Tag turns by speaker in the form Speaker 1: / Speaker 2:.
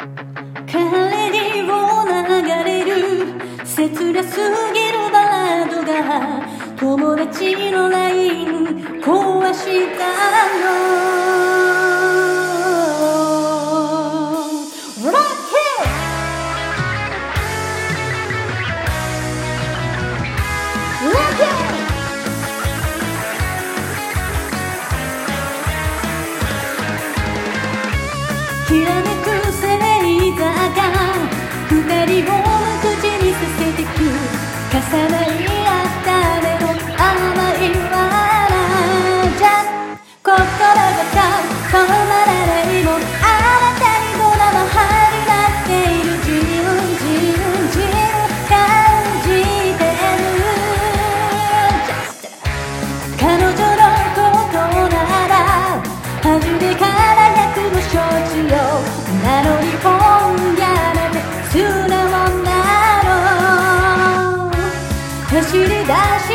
Speaker 1: 彼にを流れる切なすぎるバラードが友達のライン壊したの。きらめく星座が二人を口にさせてく重なり合った目の甘い笑じゃ心が止まらないもんあなたにドラマ入りなっている自分感じてる彼女のことなら初めから役も承知よなのに本やめて素直なの走り出し